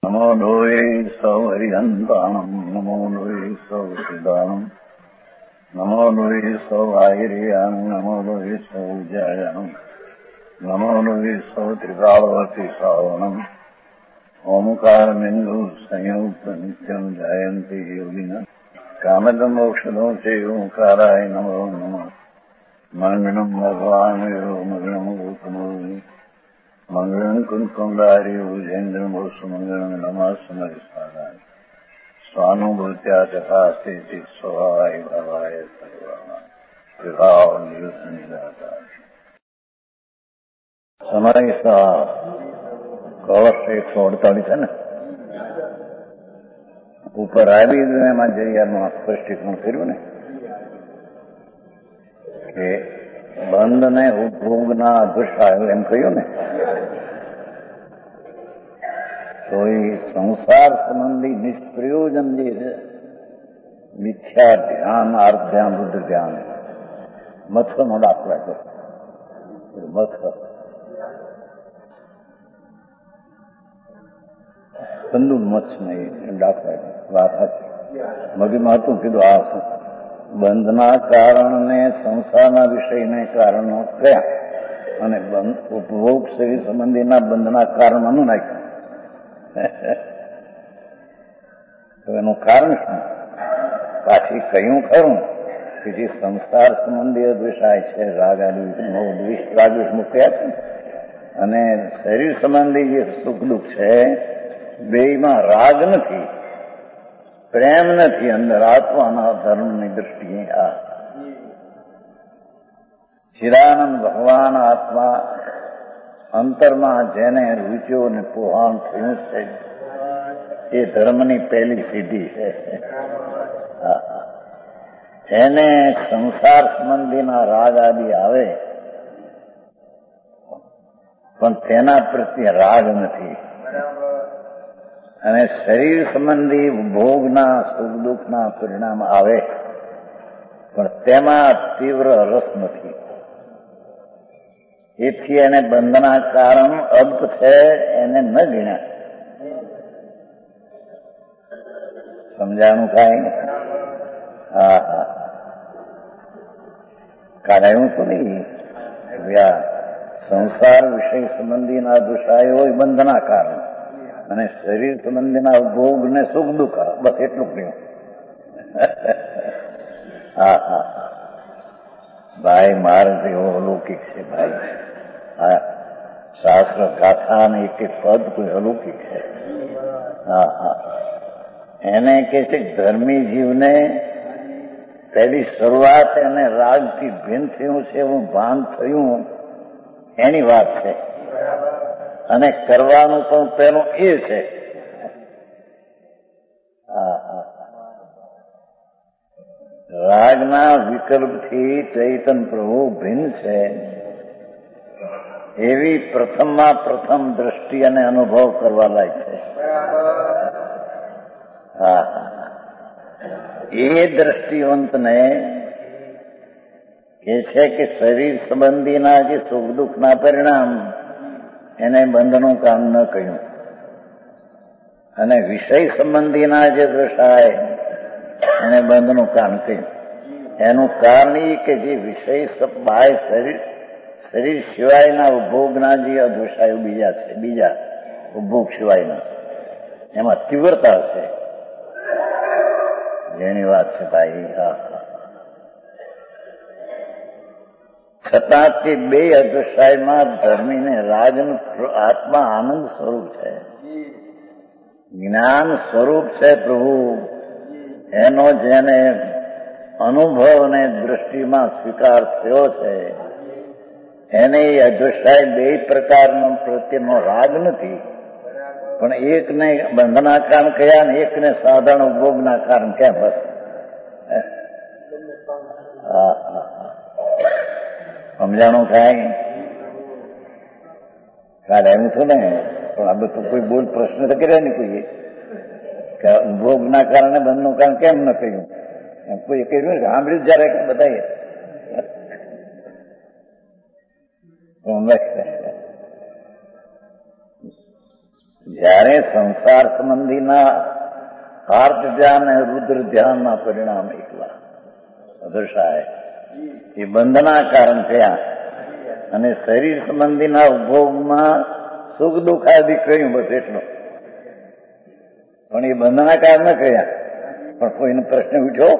નમો લોહે સૌહરિહંતાણમ નમો લોહે સૌસિદાનમ નમો લોહે સૌઆહિર્યાન નમો લોહે સૌજાયાન નમો લોહે સૌત્રિકાળવતી શ્રાવણમ ઓમકારમિંદુ સંયુક્ત નિત્યમ જાયંતી યોગિના કામદમોક્ષદો છે ઓંકારાય નમો નમઃ મંગળમ ભગવાન મંગળમ ગોતમોહિ મંગળમ કુંકુંડારી ભુજેન્દ્રમો સુમંગળમ નમાસ્મરિસ્મરાય સ્વાનુભૂત્યા તથાસ્તિ સ્વભાવાય ભાવાય સર્વાય વિભાવ નિદાતા સમય કળશ 148 છે ને ઉપર આવી એમાં જઈયામાં સ્પષ્ટીકરણ કર્યું ને કે બંધ ને ઉપભોગના અધુષાય એમ કહ્યું ને, તો એ સંસાર સંબંધી નિષ્પ્રયોજન જે છે મિથ્યા ધ્યાન, આર્થ ધ્યાન, રુદ્ર ધ્યાન, મત્સનો દાખલા છે. મત્સ કંદુ મત્સ નહીં દાખલા છે. વાત હતી મગીમાં હતું કીધું આ બંધના કારણને સંસારના વિષયને કારણો કયા અને ઉપભોગ શરીર સંબંધીના બંધના કારણનું નાખ્યું. તો એનું કારણ શું? પાછી કહ્યું ખરું કે જે સંસાર સંબંધી વિષય છે રાગ આદિ રાગદ્વેષ મૂક્યા છે અને શરીર સંબંધી જે સુખ દુઃખ છે બેયમાં રાગ નથી, પ્રેમ નથી, અંદર આત્માના ધર્મની દ્રષ્ટિએ આ ચિરાનંદ ભગવાન આત્મા અંતરમાં જેને રૂચ્યો અને પોહાણ થયું છે એ ધર્મની પહેલી સિદ્ધિ છે. એને સંસાર સંબંધીના રાગ આદિ આવે પણ તેના પ્રત્યે રાગ નથી અને શરીર સંબંધી ભોગના સુખ દુઃખના પરિણામ આવે પણ તેમાં તીવ્ર રસ નથી. એથી એને બંધના કારણ અલ્પ છે એને ન ગણ્યા. સમજાણું કાંઈ? હા હા કાલે એવું તો નહીં સંસાર વિષય સંબંધીના દુષાય હોય બંધના કારણ અને શરીર સંબંધીના ભોગ ને સુખ દુઃખ બસ એટલું કહ્યું. હા હા ભાઈ મારે એવો અલૌકિક છે ભાઈ. હા શાસ્ત્ર ગાથા ને એક એક પદ કોઈ અલૌકિક છે. હા હા એને કે છે ધર્મી જીવને પહેલી શરૂઆત એને રાગથી ભિન્ન થયું છે એવું ભાન થયું એની વાત છે અને કરવાનું પણ પેલું એ છે. રાગના વિકલ્પથી ચૈતન પ્રભુ ભિન્ન છે એવી પ્રથમમાં પ્રથમ દ્રષ્ટિ અને અનુભવ કરવા લાયક છે. એ દ્રષ્ટિવંતને કે છે કે શરીર સંબંધીના જે સુખ દુઃખના પરિણામ એને બંધનું કામ ન કહ્યું અને વિષય સંબંધીના જે દૃષાય એને બંધનું કામ કહ્યું. એનું કારણ એ કે જે વિષય બાહ્ય શરીર સિવાયના ઉપભોગના જે અધુષાયો બીજા છે, બીજા ઉપભોગ સિવાયના એમાં તીવ્રતા છે જેની વાત છે ભાઈ. હા છતાં તે બે અધુષાયમાં ધર્મીને રાજનું આત્મા આનંદ સ્વરૂપ છે, જ્ઞાન સ્વરૂપ છે પ્રભુ. એનો જેને અનુભવ અને દ્રષ્ટિમાં સ્વીકાર થયો છે એને એ અધુષાય બે પ્રકારનો પ્રત્યેનો રાગ નથી પણ એકને બંધના કારણ કયા ને એકને સાધારણ ઉપભોગના કારણ ક્યાં બસ. સમજાણું થાય? કાલે એમ થયું ને પણ આ બધું કોઈ બોલ પ્રશ્ન તો કર્યા ને કોઈએ કે ઉપભોગના કારણે બંધનું કારણ કેમ ન કહ્યું એમ કોઈ કહ્યું સાંભળ્યું જયારે બધાએ જ્યારે સંસાર સંબંધીના આર્ત ધ્યાન અને રુદ્ર ધ્યાનના પરિણામ એકલા અદર્શાય એ બંધના કારણ થયા, અને શરીર સંબંધીના ઉપભોગમાં સુખ દુઃખ આદિ કહ્યું, બસ એટલું. પણ એ બંધના કારણ ન કહ્યા. પણ કોઈને પ્રશ્ન ઉઠ્યો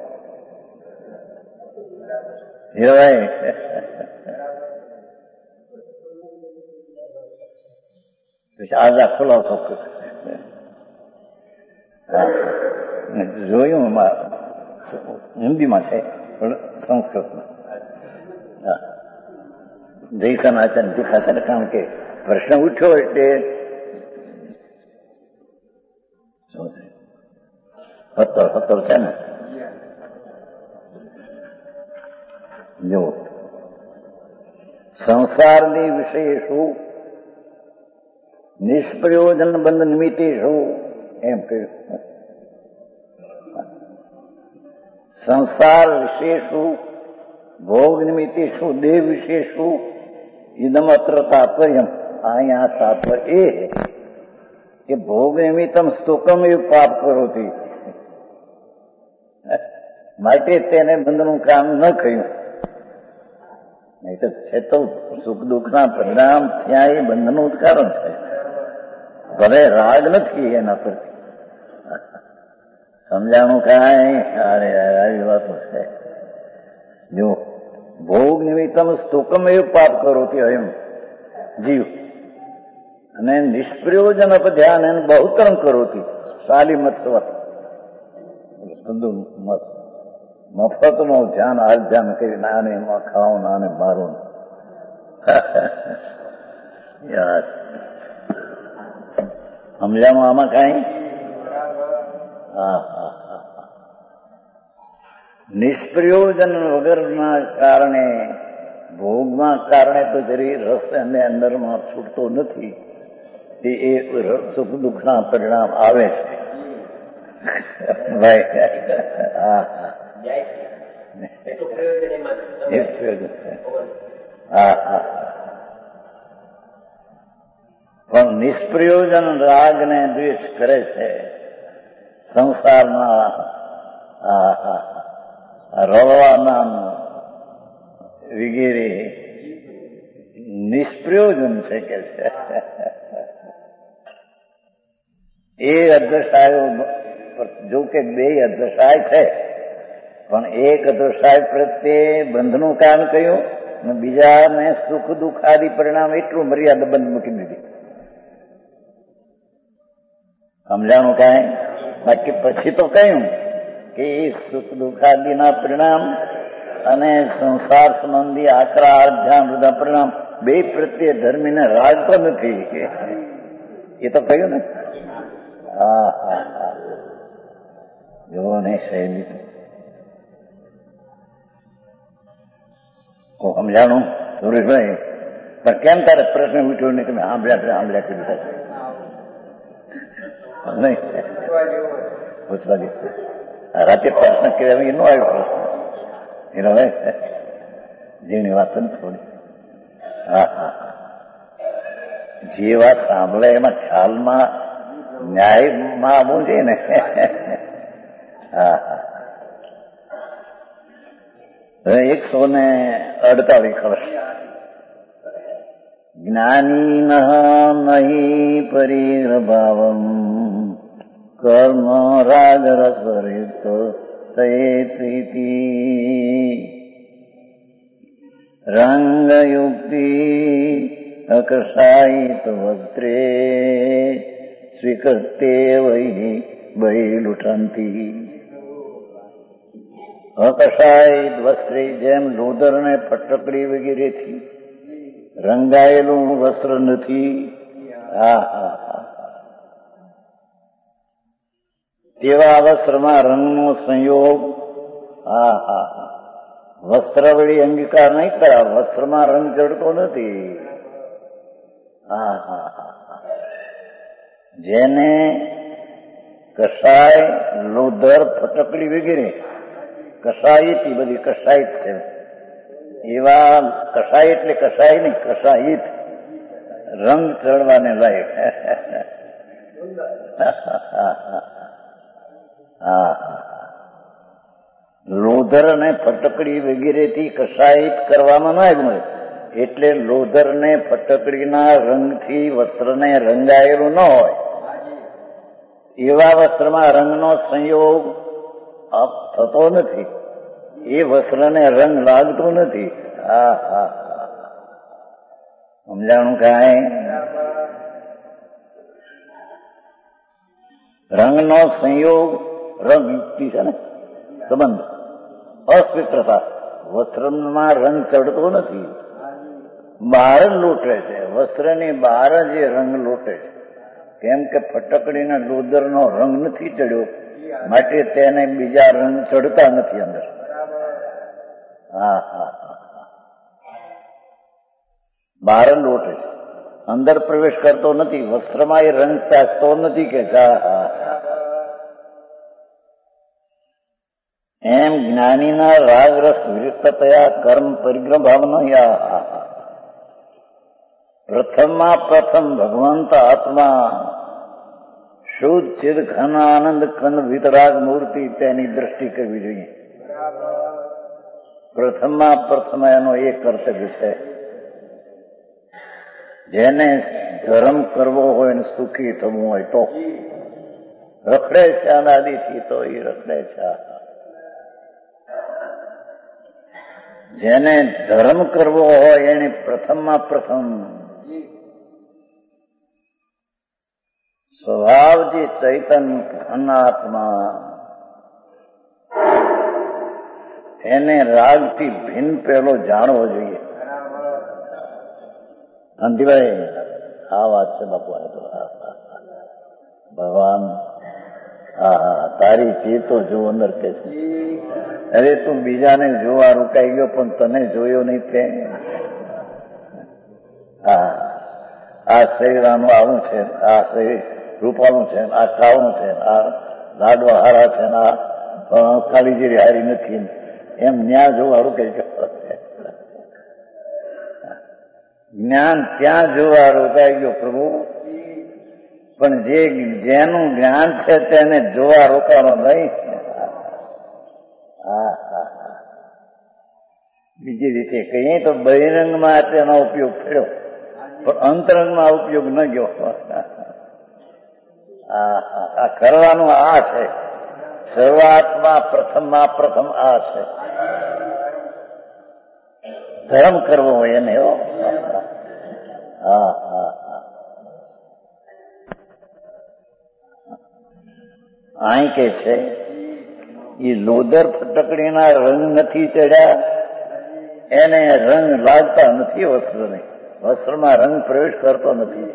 ભાઈ? આજા ખુલાસો જોયું, હિન્દીમાં છે પણ સંસ્કૃતમાં જયસન આચરણ દેખાશે ને, કારણ કે પ્રશ્ન ઉઠ્યો એટલે 17 છે ને. જો સંસારની વિષય શું, નિષ્પ્રયોજન બંધ નિમિત્તે શું એમ કહ્યું. સંસાર વિશે શું, ભોગ નિમિત્તે શું, દેહ વિશે શું, ઇદમ અત્ર તાત્પર્ય. અહીંયા તાત્પર્ય એ કે ભોગ નિમિત્તમ સ્તોકમ એવું પાપ કરોતી, માટે તેને બંધનું કામ ન કહ્યું. નહીં તો છે તો સુખ દુઃખના પરિણામ ત્યાં એ બંધનું જ કારણ છે. ભલે રાગ નથી એના પરથી. સમજાણું કાંઈ? અરે આવી વાતો છે. જો ભોગ નિમિત્તમ સ્તોકમ એવું પાપ કરોતી એમ જીવ, અને નિષ્પ્રયોજન ધ્યાન એને બહુતરમ કરોતી શાલી મત્સવત. બધું મસ્ત મફતનું ધ્યાન હાલ ધ્યાન કરી, નાને એમાં ખાવું, નાને મારું. યાર સમજામાં આમાં કાંઈ? નિષ્પ્રયોજન વગરના કારણે, ભોગમાં કારણે તો જરી રસ અને અંદરમાં છૂટતો નથી, તે એ સુખ દુઃખના પરિણામ આવે છે. ભાઈ પણ નિષ્પ્રયોજન રાગ ને દ્વેષ કરે છે. સંસારના રળવાના વગેરે નિષ્પ્રયોજન છે કે છે. એ અદૃશ્યો, જો કે બે અદૃશ્ય છે, પણ એક અદૃશ્ય પ્રત્યે બંધનું કામ કહ્યું, અને બીજાને સુખ દુઃખ આદિ પરિણામ એટલું મર્યાદા બંધ મૂકી દીધી. સમજાણું કાંઈ? બાકી પછી તો કહ્યું કે એ સુખ દુઃખાદિના પરિણામ અને સંસાર સંબંધી આકરા અધ્યાન બધા પરિણામ બે પ્રત્યે ધર્મીને રાગ તો નથી, એ તો કહ્યું ને. જોવો ને શૈલી સમજાણું સુરેશભાઈ? પણ કેમ તારે પ્રશ્ન ઉઠ્યો નહીં? તમે સાંભળ્યા કરી દીધા નહીં પૂછવા દે. રાતે પ્રશ્ન કર્યા એનો આવ્યો પ્રશ્ન એનો હવે જેની વાત ને થોડી. જે વાત સાંભળે એમાં ખ્યાલમાં ન્યાયમાં આવવું છે ને. હવે 148 વર્ષ. જ્ઞાની નહીં પરિભાવમ કર્મ રાગ રસ રીત રંગયુક્તિ અકષાયિત વસ્ત્રે સ્વીકૃતે વહી બહિલુઠંતી. અકષાયિત વસ્ત્રે જેમ લોદર ને ફટકડી વગેરેથી રંગાયેલું વસ્ત્ર નથી, તેવા વસ્ત્રમાં રંગનો સંયોગ. વસ્ત્ર વળી અંગીકાર નહીં કરા, વસ્ત્રમાં રંગ ચડતો નથી. જેને કષાય, લોધર, ફટકડી વગેરે કષાયિત, બધી કષાયિત છે. એવા કષાય એટલે કષાય નહીં, કષાયિત રંગ ચડવાને લાયક લોધર અને ફટકડી વગેરેથી કસાયિત કરવામાં ના મળે, એટલે લોધર ને ફટકડીના રંગથી વસ્ત્રને રંગાયેલું ન હોય. એવા વસ્ત્રમાં રંગનો સંયોગ થતો નથી, એ વસ્ત્રને રંગ લાગતો નથી. સમજાણું કાંઈ? રંગનો સંયોગ રંગ યુક્તિ છે ને, સંબંધ અસ્વીકૃતા. વસ્ત્રમાં રંગ ચડતો નથી, બહાર જ લૂંટે છે. વસ્ત્રની બહાર જ એ રંગ લૂંટે છે. કેમ કે ફટકડીના લોદરનો રંગ નથી ચડ્યો, માટે તેને બીજા રંગ ચડતા નથી અંદર. બહાર જ લૂંટે છે, અંદર પ્રવેશ કરતો નથી. વસ્ત્રમાં એ રંગ પેસતો નથી કે એમ જ્ઞાનીના રાગ રસ વિરુક્ત થયા કર્મ પરિગ્રહ ભાવના. પ્રથમ ભગવંત આત્મા શુદ્ધ ચિદ ઘન આનંદ કંદ વિતરાગ મૂર્તિ, તેની દ્રષ્ટિ કરવી જોઈએ. પ્રથમ એનો એ કર્તવ્ય છે. જેને ધર્મ કરવો હોય ને સુખી થવું હોય તો રખડે છે, અનાદિથી તો એ રખડે છે. જેને ધર્મ કરવો હોય એને પ્રથમ સ્વભાવથી ચૈતન ઘનાત્મા, એને રાગથી ભિન્ન પેલો જાણવો જોઈએ. અંતિભાઈ આ વાત છે બાપુ. ભગવાન તારી ચીજ તો જો અંદર કે છે. અરે તું બીજાને જોવા રોકાઈ ગયો પણ તને જોયો નહીં તે. આ શરીર આનું આવું છે, આ શરીર રૂપાનું છે, આ કાળું છે, આ લાડવા હારા છે, આ કાળી જેરી હારી નથી, એમ ન્યા જોવા રોકાઈ ગયો. જ્ઞાન ત્યાં જોવા રોકાઈ ગયો પ્રભુ. પણ જેનું જ્ઞાન છે તેને જોવા રોકાવાનો નહીં. બીજી રીતે કહીએ તો બહિરંગમાં તેનો ઉપયોગ થયો, પણ અંતરંગમાં ઉપયોગ ન ગયો. આ કરવાનું આ છે. શરૂઆતમાં પ્રથમ આ છે. ધર્મ કરવો હોય એને. અહીં કે છે એ લોદર ફટકડીના રંગ નથી ચડ્યા, એને રંગ લાગતા નથી વસ્ત્રને. વસ્ત્રમાં રંગ પ્રવેશ કરતો નથી.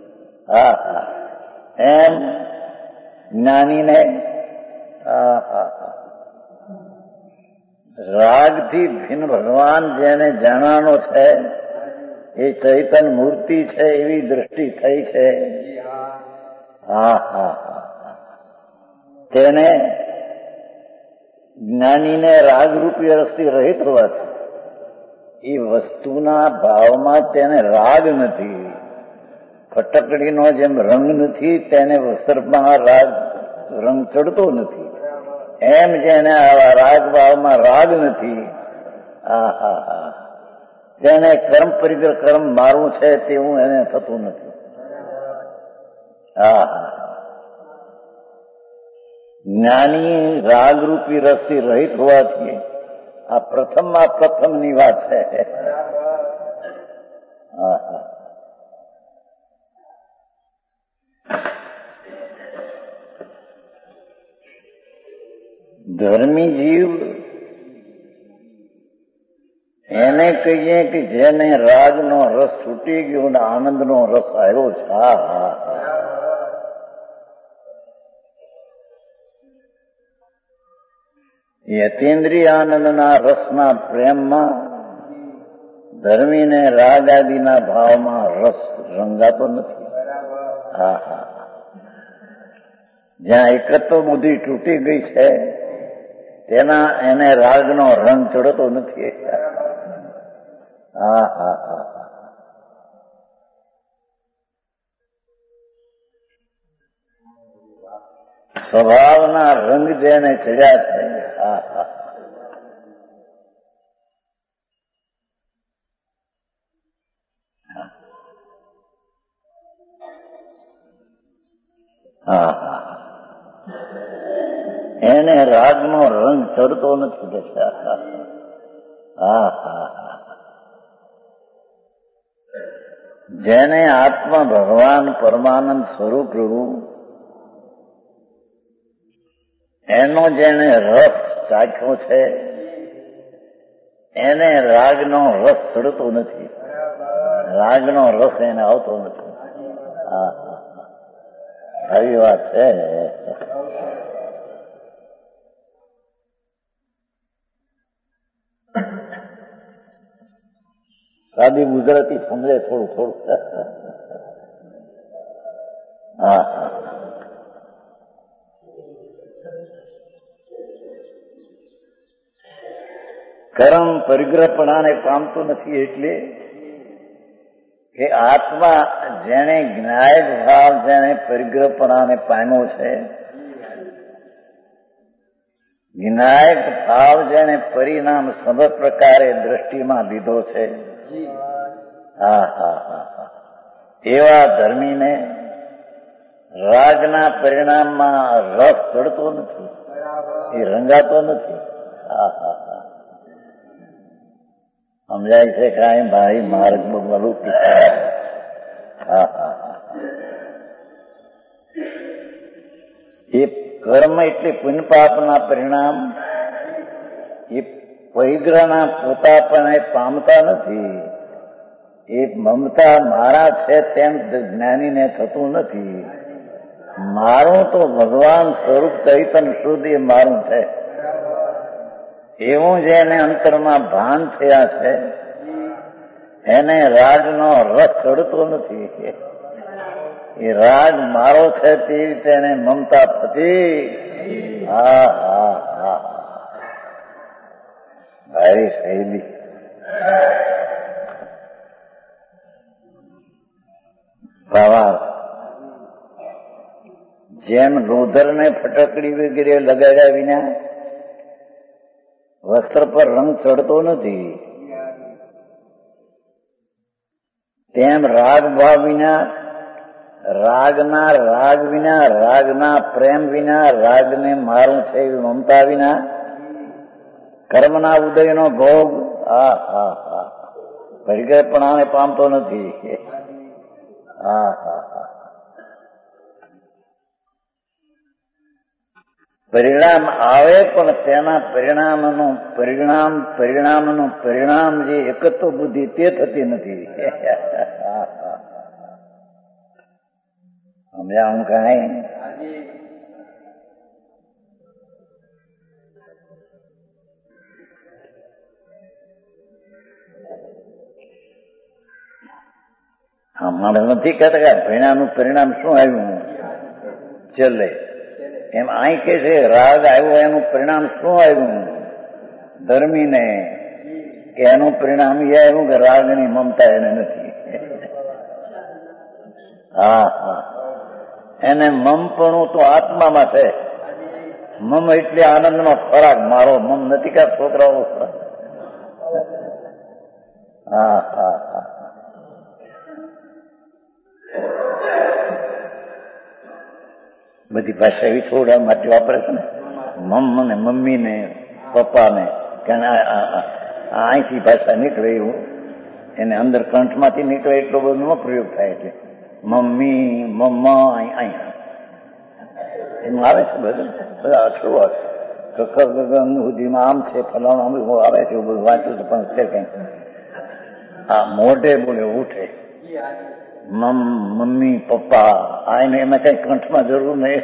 એમ જ્ઞાનીને રાગથી ભિન્ન ભગવાન જેને જાણવાનો છે, એ ચૈતન મૂર્તિ છે, એવી દ્રષ્ટિ થઈ છે. તેને જ્ઞાનીને રાગરૂપી રસથી રહિત હોવાથી એ વસ્તુના ભાવમાં તેને રાગ નથી. ફટકડીનો જેમ રંગ નથી, તેને વસ્ત્રમાં રંગ ચડતો નથી. એમ જેને આવા રાગ ભાવમાં રાગ નથી, તેને કર્મ પરિગ્રહ કર્મ મારું છે તેવું એને થતું નથી. જ્ઞાની રાગરૂપી રસથી રહિત હોવાથી આ પ્રથમની વાત છે. ધર્મી જીવ એને કહીએ કે જેને રાગનો રસ છૂટી ગયો અને આનંદનો રસ આવ્યો છે. યતીન્દ્રિય આનંદના રસના પ્રેમમાં ધર્મીને રાગ આદિના ભાવમાં રસ રંગાતો નથી. જ્યાં એકત્વ બુદ્ધિ તૂટી ગઈ છે એને રાગનો રંગ ચડતો નથી. સ્વભાવના રંગ જેને ચડ્યા છે. હા હા હા હા એને રાગનો રંગ ચડતો નથી કે છે. હા હા હા જેને આત્મા ભગવાન પરમાનંદ સ્વરૂપ રહ્યું એનો જેને રસ ચાખ્યો છે એને રાગનો રસ ચડતો નથી, રાગનો રસ એને આવતો નથી. હા આવી વાત છે. સાદી ગુજરાતી સમજે થોડું થોડું. હા હા કર્મ પરિગ્રહપણાને પામતું નથી એટલે કે આત્મા જેને જ્ઞાયક ભાવ જેને પરિગ્રહપણાને પામ્યો છે, જ્ઞાયક ભાવ જેને પરિણામ સબ પ્રકારે દ્રષ્ટિમાં લીધો છે. હા હા હા હા એવા ધર્મીને રાગના પરિણામમાં રસ ચડતો નથી, એ રંગાતો નથી. હા હા હા સમજાય છે કાંઈ ભાઈ માર્ગ બગલું. હા હા હા એ કર્મ એટલે પુણ્ય પાપના પરિણામ એ પરિગ્રહના પોતાપણે પામતા નથી. એ મમતા મારા છે તેમ જ્ઞાનીને થતું નથી. મારું તો ભગવાન સ્વરૂપ ચૈતન્ય શુદ્ધ એ મારું છે એવું જેને અંતરમાં ભાન થયા છે એને રાગનો રસ ચડતો નથી. એ રાગ મારો છે તે રીતે એને મમતા થતી. હા હા હા ભારી શૈલી. ભાવાર્થ જેમ લોધરને ફટકડી વગેરે લગાડ્યા વિના વસ્ત્ર પર રંગ ચડતો નથી, તેમ રાગ ભાવ વિના રાગ વિના રાગના પ્રેમ વિના રાગને મારું છે એવી મમતા વિના કર્મના ઉદયનો ભોગ હા હા હા પરિગ્રહપણાને પામતો નથી. હા હા હા પરિણામ આવે પણ તેના પરિણામ જે એકત્વ બુદ્ધિ તે થતી નથી. સમજાવું કાંઈ? અમારે નથી કહેતા કે પરિણામનું પરિણામ શું આવ્યું ચલે એમ અહીં કે છે રાગ આવ્યો એનું પરિણામ શું આવ્યું ધર્મીને કે એનું પરિણામ એ આવ્યું કે રાગની મમતા એને નથી. હા હા એને મમપણું તો આત્મામાં છે. મમ એટલે આનંદનો ખોરાક મારો મમ નથી કે છોકરાઓ. હા હા હા બધી ભાષા એવી છોડવા માટે વાપરે છે ને મમ ને મમ્મી ને પપ્પા ને અહીંથી ભાષા નીકળે એવું એને અંદર કંઠમાંથી નીકળે એટલો બધો પ્રયોગ થાય એટલે મમ્મી મમ્મા અહીંયા એનું આવે છે બધું બધા અક્ષરો આવે કકર ગગન સુધીમાં આમ છે ફલાણું આવે છે એવું બધું વાંચ્યું છે પણ છે કઈ હા મોઢે બોલે ઉઠે મમ્મી પપ્પા આને એમાં કઈ કંઠમાં જરૂર નહીં.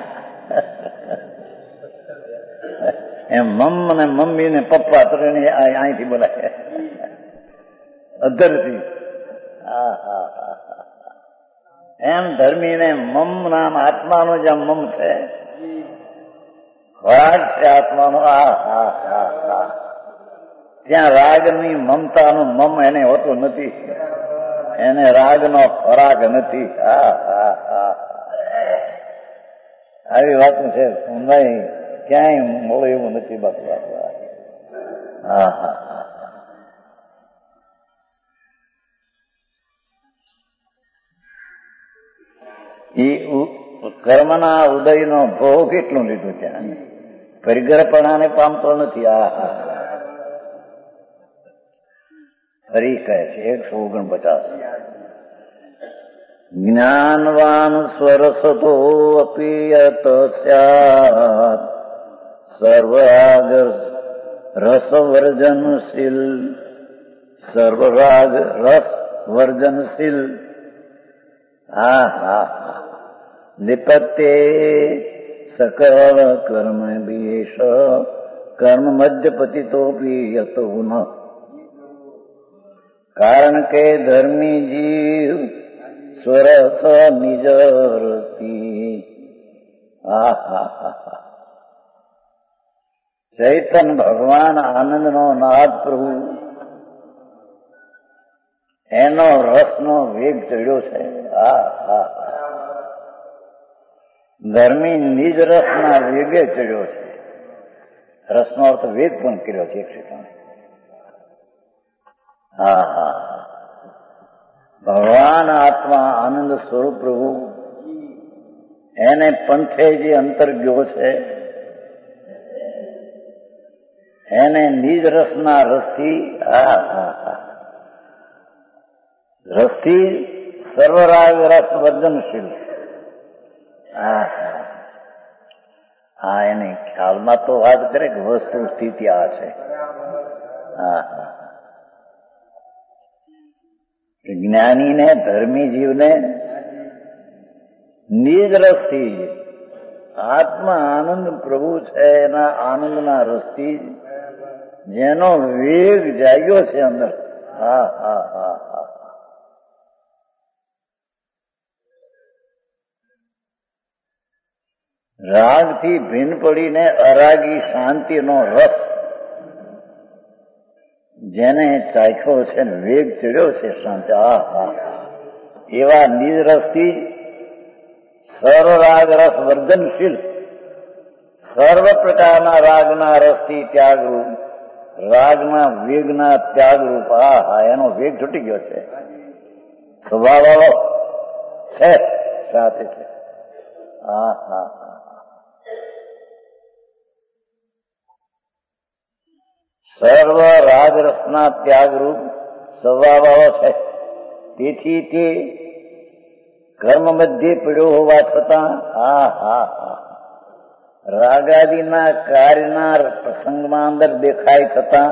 એમ મમ ને મમ્મી ને પપ્પા ત્રણે અહીંથી બોલાય અધરથી. હા હા હા એમ ધર્મીને મમ નામ આત્માનો જ્યાં મમ છે ખોરાક છે આત્માનો. હા હા હા હા ત્યાં રાગની મમતાનું મમ એને હોતું નથી, એને રાગનો ખોરાક નથી. હા હા હા આવી વાતો છે. નહીં ક્યાંય મળે એવું નથી બાપુ. હા હા હા. એ કર્મના ઉદયનો ભોગ કેટલું લીધું ત્યાં, પરિગ્રહપણાને પામતો નથી. આ હા ફરી કહે છે 149. જ્ઞાનવાન સ્વરસતો અપિયત સ્યાત સર્વરાગ રસવર્જનશીલ. સર્વરાગ રસ વર્જનશીલ. હા હા હા. નિપત્તે સકળ કર્મ વિષ કર્મ મધ્યપતિતોપી યતો ન. કારણ કે ધર્મી જીવ સ્વરસ નિજ રસથી. હા હા હા. ચૈતન ભગવાન આનંદનો નાદ પ્રભુ, એનો રસનો વેગ ચડ્યો છે. હા હા. ધર્મી નિજ રસના વેગે ચડ્યો છે. રસનો અર્થ વેગ પણ કર્યો છે એક ક્ષેત્રે. હા હા. ભગવાન આત્મા આનંદ સ્વરૂપ પ્રભુ, એને પંથે જે અંતર ગયો છે, એને નિજ રસના રસથી. હા હા હા. રસથી સર્વરાગ રસ વર્જનશીલ. હા હા. હા, એની ખ્યાલમાં તો વાત કરે કે વસ્તુ સ્થિતિ આ છે. હા હા. જ્ઞાનીને ધર્મી જીવને નિજ રસથી, આત્મા આનંદ પ્રભુ છે એના આનંદના રસથી જેનો વેગ જાગ્યો છે અંદર. હા હા હા હા. રાગથી ભિન્ન પડીને અરાગી શાંતિનો રસ જેને ચાખ્યો છે ને વેગ ચડ્યો છે શાંતિ. હા હા. એવા નિજ રસથી સર્વરાગ રસ વર્જનશીલ, સર્વ પ્રકારના રાગના રસથી ત્યાગરૂપ, રાગના વેગના ત્યાગરૂપ. હા હા. એનો વેગ છૂટી ગયો છે. સ્વભાવ વાળો છે સાથે છે. હા હા હા. સર્વ રાજરસના ત્યાગરૂપ સ્વભાવ વાળો છે. તેથી તે કર્મ મધ્યે પડ્યો હોવા છતાં હા હા હા રાગાદિના કાર્યના પ્રસંગમાં અંદર દેખાય છતાં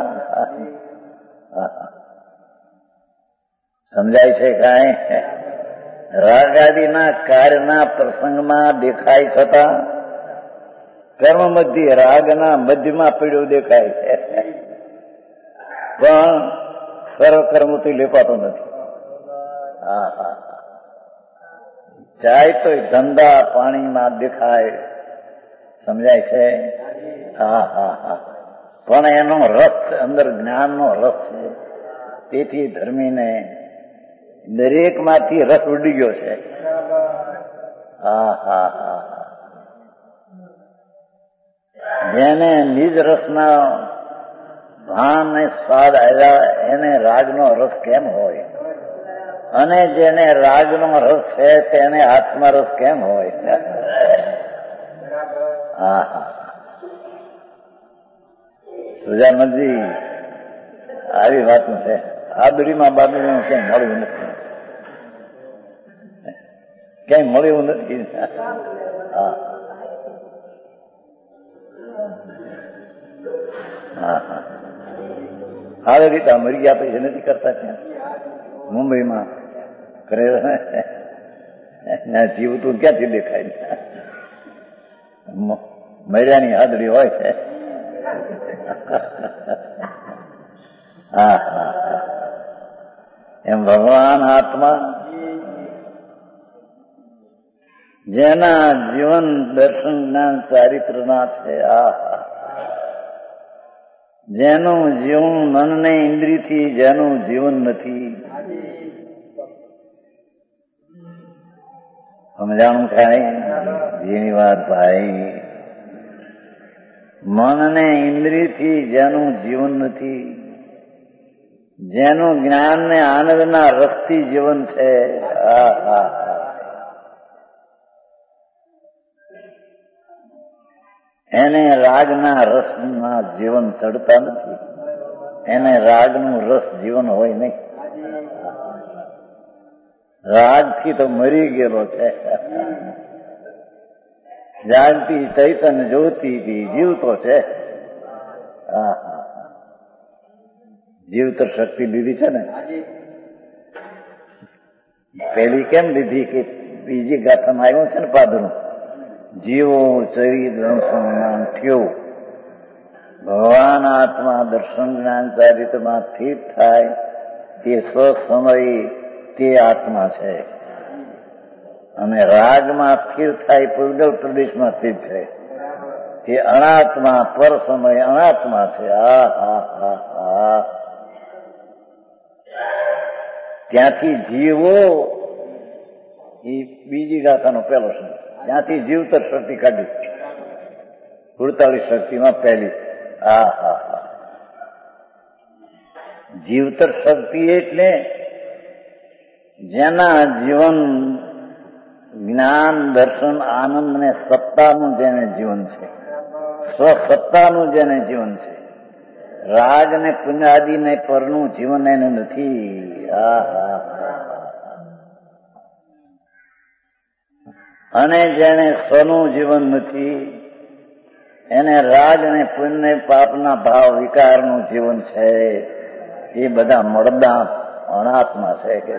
સમજાય છે કાંઈ? રાગાદિના કાર્યના પ્રસંગમાં દેખાય છતાં કર્મ મધ્ય રાગના મધ્યમાં પડ્યો દેખાય છે, પણ સર્વકર્મથી લેપાતો નથી. હા હા. જાય તો ધંધા પાણીમાં દેખાય, સમજાય છે? હા હા હા. પણ એનો રસ અંદર જ્ઞાનનો રસ છે. તેથી ધર્મીને દરેકમાંથી રસ ઉડી ગયો છે. હા હા હા. જેને નિજ રસના ભાન ને સ્વાદ આવ્યા એને રાગનો રસ કેમ હોય? અને જેને રાગનો રસ છે તેને આત્મરસ કેમ હોય? હા હા. સુજાનંદજી આવી વાતો છે. આદરીમાં બાદરીમાં ક્યાંય મળ્યું નથી, ક્યાંય મળ્યું નથી. હા હા હા. આવી રીતે મરી ગયા પછી નથી કરતા ત્યાં મુંબઈમાં કરે. જીવતું ક્યાંથી દેખાય? મર્યાની હાજરી હોય છે. હા હા. એમ ભગવાન આત્મા જેના જીવન દર્શન જ્ઞાન ચારિત્રના છે, આ જેનું જીવન મનને ઇન્દ્રિયથી જેનું જીવન નથી, સમજાણું થાય? જેની વાત ભાઈ, મન ને ઇન્દ્રિયથી જેનું જીવન નથી, જેનું જ્ઞાન ને આનંદના રસથી જીવન છે, એને રાગના રસના જીવન ચડતા નથી. એને રાગનું રસ જીવન હોય નહીં. રાગથી તો મરી ગયેલો છે. જાગતી ચૈતન્ય જ્યોતિથી જીવતો છે. જીવતર શક્તિ લીધી છે ને. પેલી કેમ લીધી કે બીજી ગાથામાં આવ્યું છે ને પાદરું, જીવો ચરિત્ર સન્માન થયો, ભગવાન આત્મા દર્શન જ્ઞાન ચારિત્રમાં સ્થિત થાય તે સ્વસમય તે આત્મા છે, અને રાગમાં સ્થિર થાય પૂર્ગલ પ્રદેશમાં સ્થિત છે તે અનાત્મા પર સમય અનાત્મા છે. ત્યાંથી જીવો એ બીજી ગાથાનો પહેલો શબ્દ, ત્યાંથી જીવતર શક્તિ કાઢી 48 શક્તિમાં પહેલી. જીવતર શક્તિ એટલે જેના જીવન જ્ઞાન દર્શન આનંદ ને સત્તાનું જેને જીવન છે, સ્વસત્તાનું જેને જીવન છે, રાગ ને પુણ્યાદિ ને પરનું જીવન એને નથી. અને જેને સ્વનું જીવન નથી, એને રાગ ને પુણ્ય પાપના ભાવ વિકારનું જીવન છે. એ બધા મળદા અનાત્મા છે કે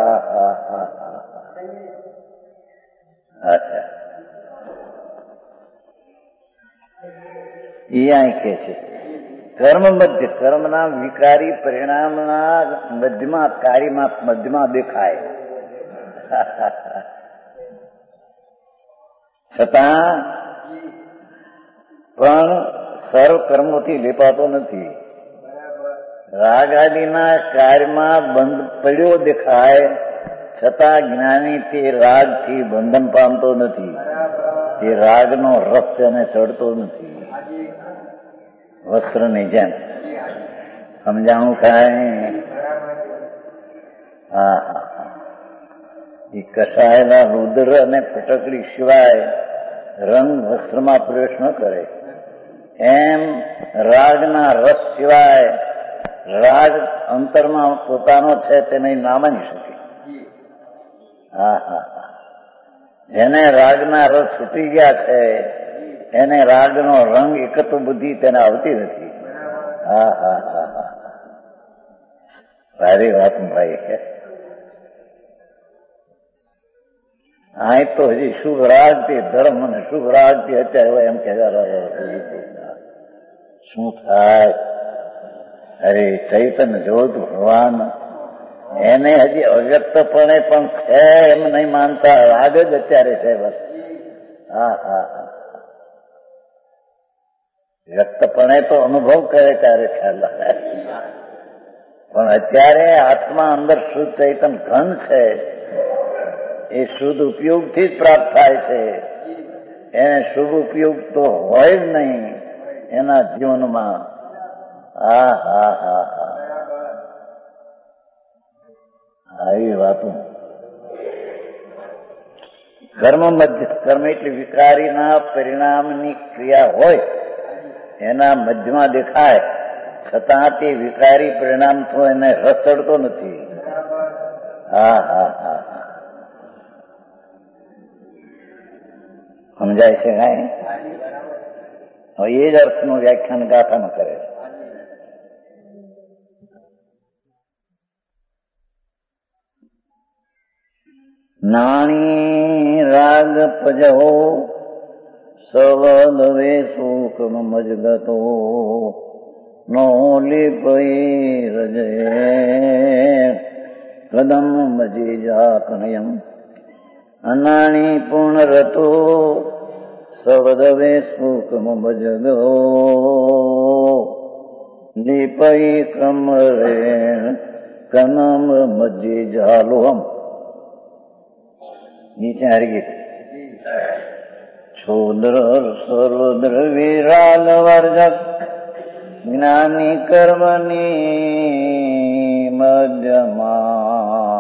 કે છે કર્મ મધ્ય, કર્મના વિકારી પરિણામના મધ્યમાં કાર્યમાં મધ્યમાં દેખાય, છતાં પણ સર્વ કર્મોથી લેપાતો નથી. રાગ આદિના કાર્યમાં બંધ પડ્યો દેખાય, છતાં જ્ઞાની તે રાગથી બંધન પામતો નથી. તે રાગનો રસ તેને ચડતો નથી. વસ્ત્રની જેમ સમજાણું કાંઈ? એ કસાયેલા રુદ્ર અને ફટકડી સિવાય રંગ વસ્ત્રમાં પ્રવેશ ન કરે, એમ રાગના રસ સિવાય રાગ અંતરમાં પોતાનો છે તેને ના માની શકે. જેને રાગના રસ છૂટી ગયા છે એને રાગનો રંગ એકત્વ બુદ્ધિ તેને આવતી નથી. સારી વાત ભાઈ. આ તો હજી શુભ રાગથી ધર્મ અને શુભ રાગથી અત્યારે એમ કહેતા શું થાય? અરે ચૈતન્ય જોતું ભગવાન એને હજી અવ્યક્તપણે પણ છે એમ નહીં માનતા, રાગ જ અત્યારે છે બસ. વ્યક્તપણે તો અનુભવ કરે ત્યારે ખ્યાલ આવે, પણ અત્યારે આત્મા અંદર શુદ્ધ ચૈતન ઘન છે. એ શુદ્ધ ઉપયોગથી જ પ્રાપ્ત થાય છે. એને શુભ ઉપયોગ તો હોય જ નહીં એના જીવનમાં. આવી વાતો. કર્મ મધ્ય, કર્મ એટલે વિકારીના પરિણામની ક્રિયા હોય એના મધ્યમાં દેખાય, છતાં તે વિકારી પરિણામ તો એને રસ ચડતો નથી. સમજાય છે કાંઈ? હવે એ જ અર્થનું વ્યાખ્યાન ગાથામાં કરે છે. નાણી રાગ પજવો સવદવે સુખમ મજગતો નો લીપઈ રજે કદમ મજી જા કનયમ અનાણી પૂર્ણ રતો સવદવે સુખમ મજગો લીપઈ કમરે કનમ મજી જાલોહમ. નીચે હરી ગીત શૂદ્ર સર્વદ્ર વિરાલ વર્જક જ્ઞાની કર્મની મધ્યમાં.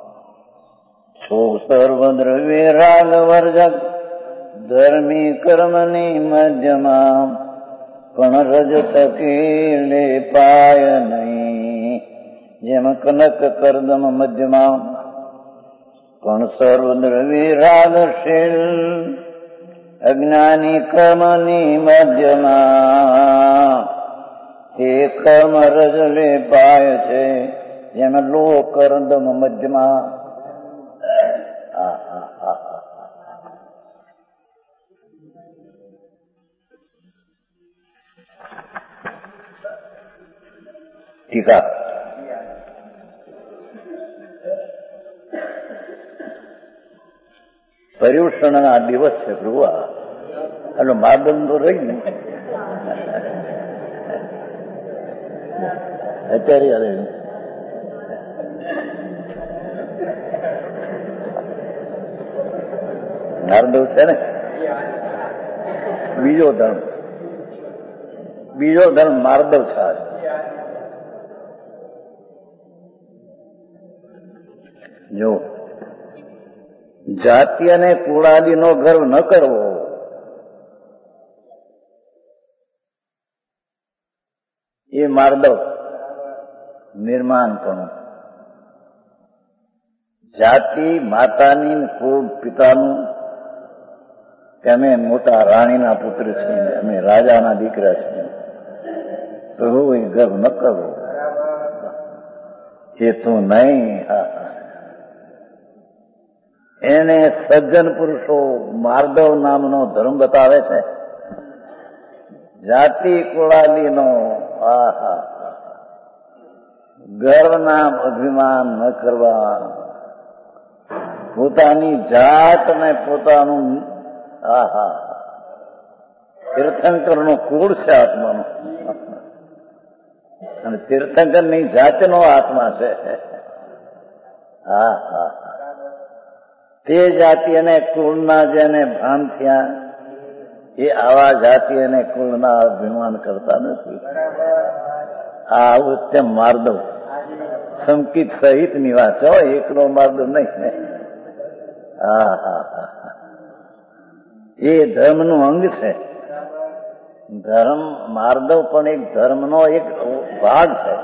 સર્વદ્ર વિરાગ વર્જક ધર્મી કર્મની મધ્યમાં. પણ રજ તકીલે પાય નહીં જેમ કનક કરદમ મધ્યમાં. પણ સર્વદ્ર વિરાગશીલ અજ્ઞાની કર્મની મધ્યમાં. તે કર્મ રજલે પાય છે જેમ લો કરદમ મધ્યમાં. ટીકા. પર્યુષણના દિવસ છે પ્રભુ. એટલે માર્દન તો રહી ને અત્યારે માર્દવ છે ને બીજો ધર્મ માર્દવ છે. જો જાતિ અને કુળાદીનો ગર્વ ન કરવો, એ માર્દવ નિર્માણપણું. જાતિ માતાની, કુળ પિતાનું, કે અમે મોટા રાણીના પુત્ર છીએ, અમે રાજાના દીકરા છીએ, તો એ ગર્વ ન કરવો. એ તો નહીં. એને સજ્જન પુરુષો માર્દવ નામનો ધર્મ બતાવે છે. જાતિ કુળાદીનો ગર્વના અભિમાન ન કરવા. પોતાની જાત ને પોતાનું તીર્થંકરનો કુળ છે આત્માનો, અને તીર્થંકરની જાતનો આત્મા છે. તે જાતિ અને કુળના જેને ભાન થયા એ આવા જાતિ અને કુળના અભિમાન કરતા નથી. આ ઉત્તમ માર્દવ સંકિત સહિત ની વાત છે, એકલો માર્દવ નહીં. એ ધર્મનું અંગ છે. ધર્મ માર્દવ પણ એક ધર્મનો એક ભાગ છે.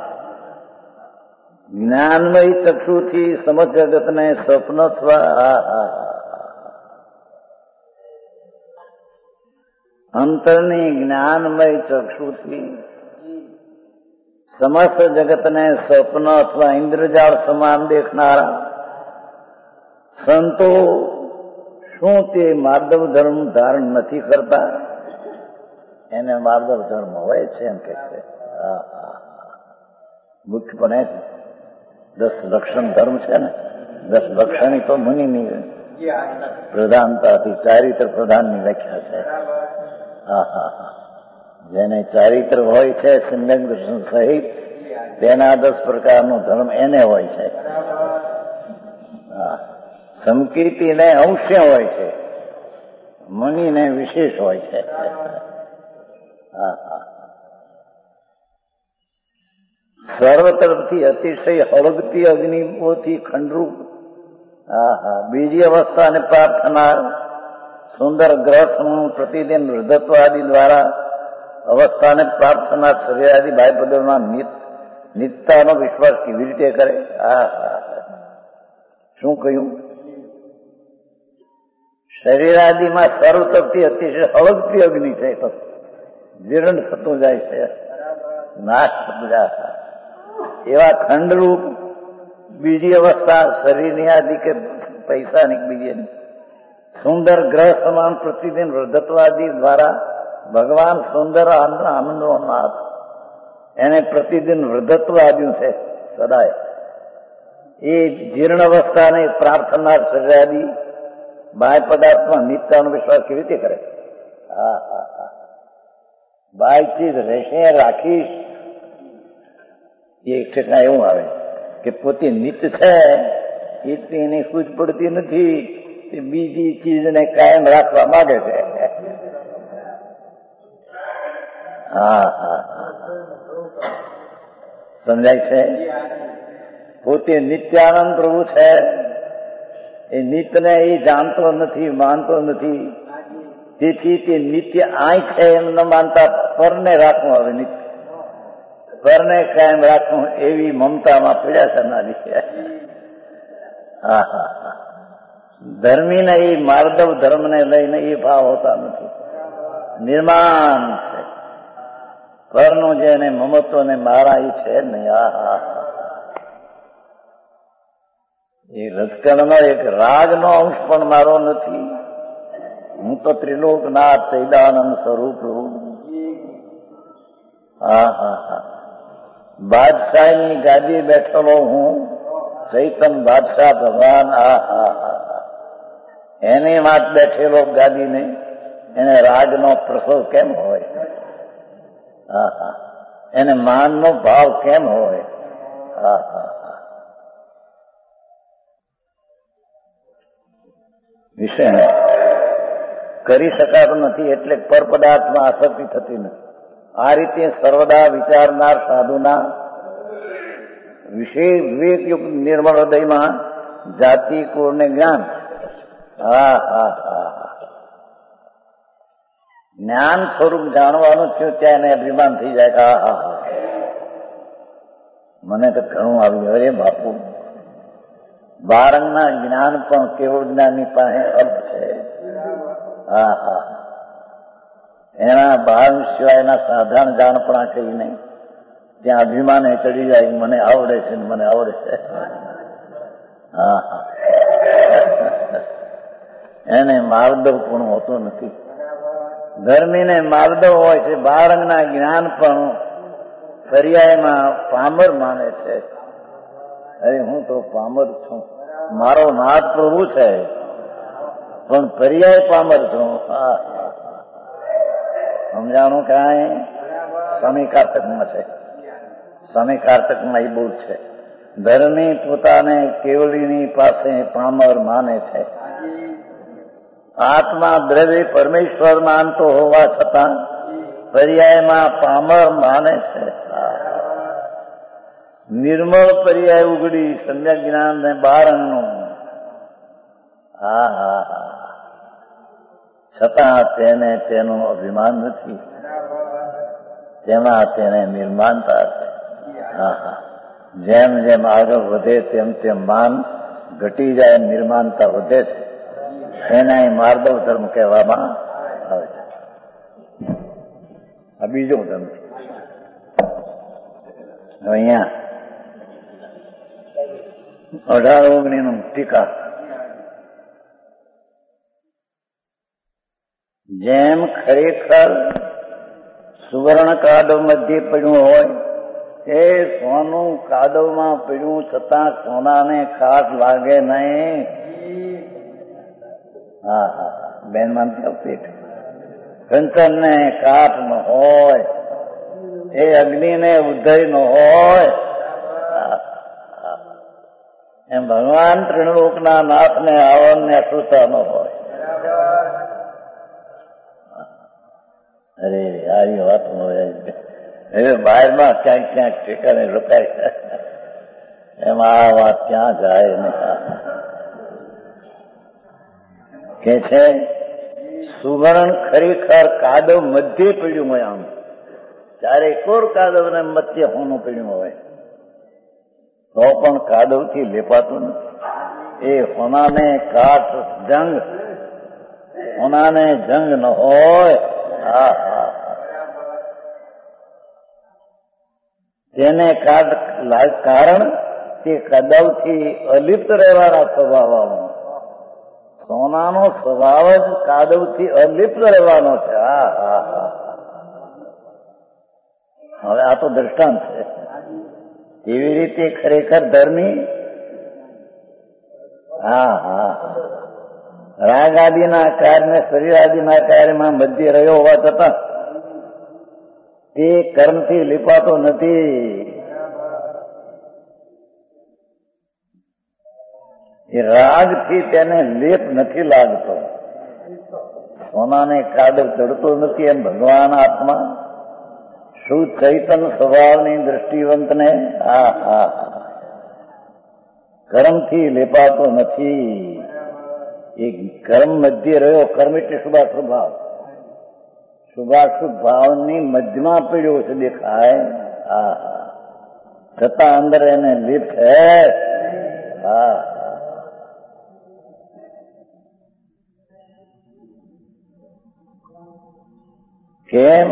જ્ઞાનમય ચક્ષુથી સમસ્ત જગતને સ્વપ્ન અંતરની જ્ઞાનમય ચક્ષુથી સમસ્ત જગતને સ્વપ્ન અથવા ઇન્દ્રજાળ સમાન દેખનારા સંતો શું તે માર્દવ ધર્મ ધારણ નથી કરતા? એને માર્દવ ધર્મ હોય છે એમ કે છે. મુખ્યપણે 10 લક્ષણ ધર્મ છે ને, 10 લક્ષણી તો મુનિની પ્રધાનતાથી ચારિત્ર પ્રધાનની વ્યાખ્યા છે. જેને ચારિત્ર હોય છે સમ્યક દર્શન સહિત, તેના 10 પ્રકારનો ધર્મ એને હોય છે. સમકીર્તિને અંશ્ય હોય છે, મુનિને વિશેષ હોય છે. સર્વ તરફથી અતિશય હળગતી અગ્નિઓથી ખંડરૂપ બીજી અવસ્થાને પ્રાપ્ત થનાર સુંદર ગ્રહ સમૂહ પ્રતિદિન વૃદ્ધત્વ આદિ દ્વારા અવસ્થાને પ્રાપ્ત થનાર શરીરાદિ બાહ્યપદોના નિત્યતાનો વિશ્વાસ કેવી રીતે કરે? શું કહ્યું? શરીરાદિમાં સર્વ તરફથી અતિશય હળગતી અગ્નિ છે, તો જીર્ણ થતું જાય છે, નાશ થતું જાય. એવા ખંડરૂપ બીજી અવસ્થા શરીરની આદિ કે પૈસાની બીજી સુંદર ગ્રહ સમાન પ્રતિદિન વૃદ્ધત્વાદિ દ્વારા ભગવાન સુંદર આનંદનો નાથ, એને પ્રતિદિન વૃદ્ધત્વ આપ્યું છે સદાય. એ જીર્ણ અવસ્થાને પ્રાર્થનાર શરીરાદિ બાહ્ય પદાર્થમાં નિત્યતાનો વિશ્વાસ કેવી રીતે કરે? બાહ્ય ચીજ રહેશે રાખીશ, એ એક ઠેકાણા એવું આવે કે પોતે નિત્ય છે, એટલી એની સૂઝ પડતી નથી. બીજી ચીજને કાયમ રાખવા માંગે છે. હા હા સમજાય છે. પોતે નિત્યાનંદ પ્રભુ છે, એ નિત્યને એ જાણતો નથી, માનતો નથી. તેથી તે નિત્ય આય છે એમ ન માનતા પરને રાખવું. હવે નિત્ય પરને કાયમ રાખવું એવી મમતામાં પીડ્યા કરનારી છે. હા હા હા ધર્મીને એ માર્દવ ધર્મને લઈને એ ભાવ હોતા નથી. નિર્માણ છે પરનું જેને મમત્વ ને મારા એ છે નહીં. હા હા એ રજકણનો એક રાગનો અંશ પણ મારો નથી. હું તો ત્રિલોકનાથ સૈદાનંદ સ્વરૂપ છું. હા હા હા બાદશાહની ગાદી બેઠેલો હું ચૈતન બાદશાહ ભગવાન. હા હા હા એની વાત બેઠેલો ગાદીને એને રાગનો પ્રસવ કેમ હોય? હા હા એને માનનો ભાવ કેમ હોય? હા હા હા વિષય કરી શકાતો નથી એટલે પરપદાર્થમાં આસક્તિ થતી નથી. આ રીતે સર્વદા વિચારનાર સાધુના વિશેષ વિવેકયુક્ત નિર્મળ હૃદયમાં જાતિ કુળને જ્ઞાન. હા હા હા જ્ઞાન સ્વરૂપ જાણવાનું થયું ત્યાં એને અભિમાન થઈ જાય. હા હા હા મને તો ઘણું આવ્યું. અરે બાપુ બારંગના જ્ઞાન પણ કેવળ જ્ઞાનની પાસે અલ્પ છે. હા હા એના બાર સિવાયના સાધારણ જાણપણા કહીને ત્યાં અભિમાન ચડી જાય. મને આવડે છે ને મને આવડે છે. હા હા એને માર્દવ પણ હોતું નથી. ધર્મીને માર્દવ હોય છે. બારંગના જ્ઞાન પણ પર્યાયમાં પામર માને છે. અરે હું તો પામર છું, મારો નાથ પ્રભુ છે પણ પર્યાય પામર છું. સમજાણું કાંઈ? સ્વામી કાર્તકમાં છે. સ્વામી કાર્તકમાં એ બહુ છે. ધર્મી પોતાને કેવલીની પાસે પામર માને છે. આત્મા દ્રવ્ય પરમેશ્વર માનતો હોવા છતાં પર્યાયમાં પામર માને છે. નિર્મળ પર્યાય ઉગડી સમ્યક જ્ઞાન ને બારંગનું. હા હા હા છતાં તેને તેનું અભિમાન નથી. તેમાં તેને નિર્માણતા છે. હા હા જેમ જેમ આગળ વધે તેમ તેમ માન ઘટી જાય, નિર્માણતા વધે છે. એને માર્દવ ધર્મ કહેવામાં આવે છે. આ બીજો ધર્મ છે. અહીંયા 18-19 ટીકા. જેમ ખરેખર સુવર્ણ કાદવ મધ્ય પડ્યું હોય એ સોનું કાદવમાં પડ્યું છતાં સોનાને ખાસ લાગે નહીં. હા હા બેન માનતી આવતી કંચન ને કાઠ ન હોય, એ અગ્નિ ને ઉદય ન હોય. એમ ભગવાન ત્રિલોકના નાથ ને આવરણ ને અશ્રુતા ન હોય. અરે આવી વાત હોય હવે બહારમાં ક્યાંક ક્યાંક ઠેકાને રોકાય એમાં આ વાત ક્યાં જાય ને કે છે સુવર્ણ ખરેખર કાદવ મધ્ય પીડ્યું હોય. આમ ચારે કોર કાદવ ને મધ્ય હોનું પીડ્યું હોય તો પણ કાદવ થી લેપાતું નથી. એ હોનાને કાઠ જંગ, હોનાને જંગ ન હોય. હા હા તેને કારણ કે કાદવથી અલિપ્ત રહેવાના સ્વભાવમાં. સોનાનો સ્વભાવ જ કાદવથી અલિપ્ત રહેવાનો છે. હા હા હા હવે આ તો દ્રષ્ટાંત છે. એવી રીતે ખરેખર ધર્મી હા હા રાગ આદિના કાર્ય શરીર આદિના કાર્યમાં મધ્ય રહ્યો હોવા છતાં તે કર્મથી લીપાતો નથી. એ રાગથી તેને લેપ નથી લાગતો. સોનાને કાદવ ચડતો નથી એમ ભગવાન આત્મા શું ચૈતન સ્વભાવની દ્રષ્ટિવંતને કર્મથી લેપાતો નથી. એ કર્મ મધ્ય રહ્યો. કર્મ એટલે શુભાશુભ ભાવ. શુભાશુભ ભાવની મધ્યમાં પીડ્યો છે દેખાય. છતાં અંદર એને લીપ છે. કેમ?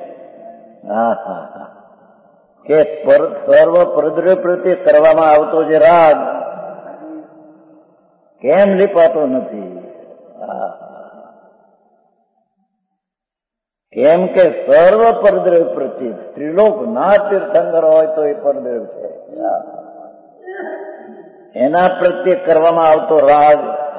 કે સર્વ પરદ્રવ્ય પ્રત્યે કરવામાં આવતો જે રાગ કેમ લીપાતો નથી? કેમ કે સર્વ પરદ્રવ્ય પ્રત્યે ત્રિલોક ના તીર્થંકર હોય તો એ પરદ્રવ્ય છે. એના પ્રત્યે કરવામાં આવતો રાગ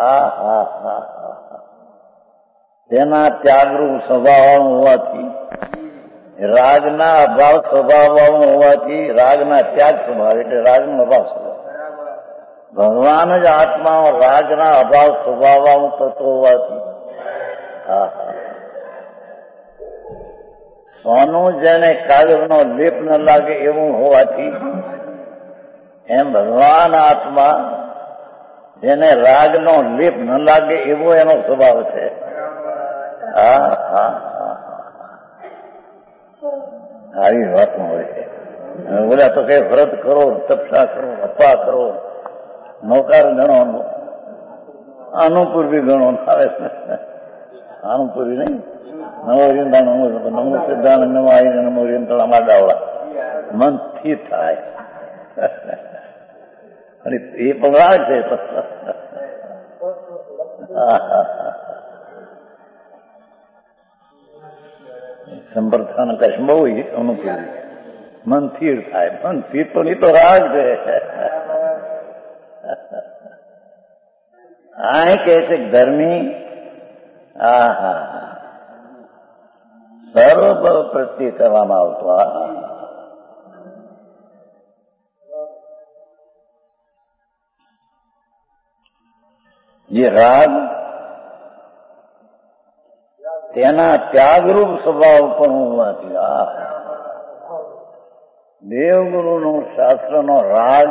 તેના ત્યાગરૂપ સ્વભાવ હોવાથી, રાગના અભાવ સ્વભાવ હોવાથી, રાગના ત્યાગ સ્વભાવ એટલે રાગનો અભાવ સ્વભાવ. ભગવાન જ આત્મા રાગના અભાવ સ્વભાવ થતો હોવાથી સોનું જેને કાગળનો લેપ ન લાગે એવું હોવાથી એમ ભગવાન આત્મા જેને રાગનો લેપ ન લાગે એવો એનો સ્વભાવ છે. આવી વાતો હોય. બોલ્યા તો કઈ વ્રત કરો, તપસ્યા કરો, અપા કરો, નૌકાર ગણો, અનુપૂર્વી ગણો આવે છે. અનુપૂર્વી નહીં, નમો સિદ્ધાનંદ નમો આઈને નમો રીંતળા માડાવડા મનથી થાય. અને એ પણ રાગ છે. સંપ્રથાન કશ બહુ અનુકૂળ મન સ્થિર થાય. મન સ્થિર પણ એ તો રાગ છે. આ કહે છે ધર્મી સર્વ પ્રત્યે કરવામાં આવતો જે રાગ તેના ત્યાગરૂપ સ્વભાવ પણ હોવાથી દેવગુરુનો શાસ્ત્રનો રાગ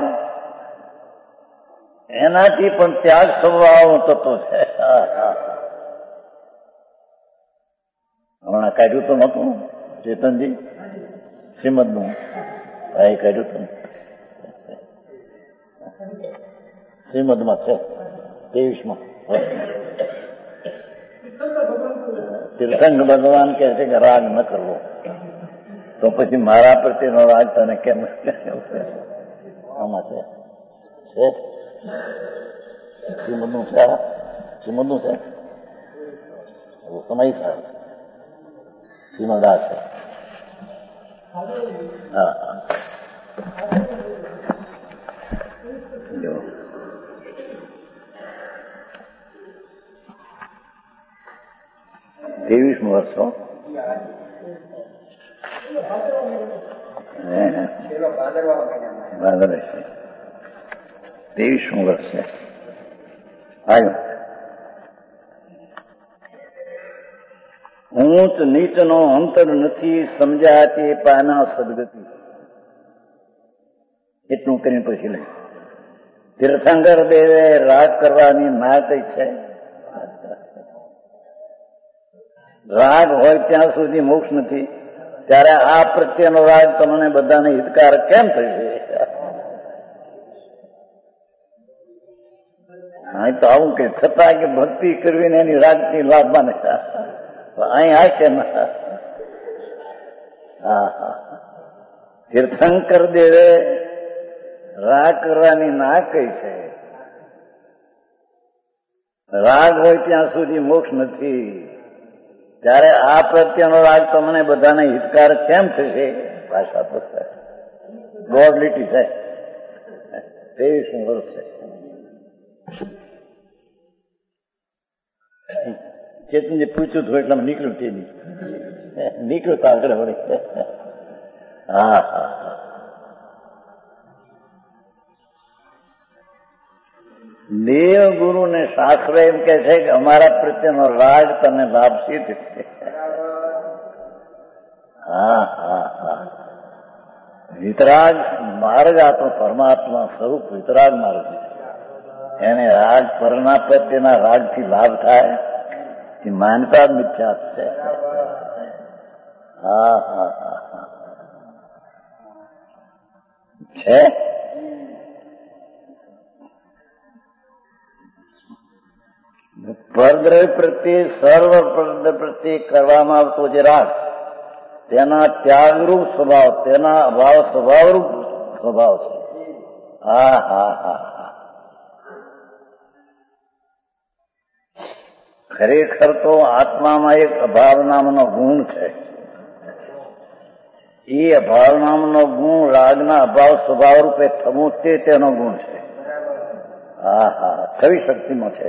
એનાથી પણ ત્યાગ સ્વભાવ થતો છે. હમણાં કાઢ્યું તો નતું ચેતનજી શ્રીમદનું? એ કાઢ્યું હતું શ્રીમદમાં છે 23માં વર્ષમાં. તીર્થંકર ભગવાન કહે છે કે રાગ ન કરવો. તો પછી મારા પ્રત્યેનો રાગ તને કેમ? આમાં છે શ્રીમદનું છે. શ્રીમદનું છે સમય સાર શ્રીમદા છે. ત્રેવીસમું વર્ષો 23મું વર્ષ છે. આવ્યું ઊંચ નીચનો અંતર નથી સમજ્યા તે પાના સદગતિ. એટલું કરીને પછી લે તીર્થંકર દેવે રાગ કરવાની ના કઈ છે. રાગ હોય ત્યાં સુધી મોક્ષ નથી. ત્યારે આ પ્રત્યેનો રાગ તમને બધાને હિતકાર કેમ થશે? અહીં તો આવું કે છતાં કે ભક્તિ કરવીને એની રાગથી લાભ માને. અહીં આ કે તીર્થંકર દેવે રાગ કરવાની ના કઈ છે. રાગ હોય ત્યાં સુધી મોક્ષ નથી. ત્યારે આ પ્રત્યેનો રાગ તમને બધાને હિતકાર કેમ થશે? ભાષા તો દોઢ લીટી છે. 23મું વર્ષ છે. ચેતનજી પૂછ્યું હતું એટલે નીકળ્યું તે નીકળ્યું તો આગળ વળી. દેવ ગુરુ ને શાસ્ત્ર એમ કે છે કે અમારા પ્રત્યેનો રાગ તને લાભશી છે. હા હા હા. વિતરાગ માર્ગ આ તો પરમાત્મા સ્વરૂપ વિતરાગ માર્ગ છે. એને રાગ પરના પ્રત્યેના રાગથી લાભ થાય એ માનતા મિથ્યા છે. હા હા હા હા છે. પરદ્રવ્ય પ્રત્યે સર્વ પરદ્રવ્ય પ્રત્યે કરવામાં આવતો જે રાગ તેના ત્યાગરૂપ સ્વભાવ, તેના અભાવ સ્વભાવરૂપ સ્વભાવ છે. હા હા હા હા. ખરેખર તો આત્મામાં એક અભાવ નામનો ગુણ છે. એ અભાવ નામનો ગુણ રાગના અભાવ સ્વભાવ રૂપે થવું તેનો ગુણ છે. હા હા. છવી શક્તિમાં છે.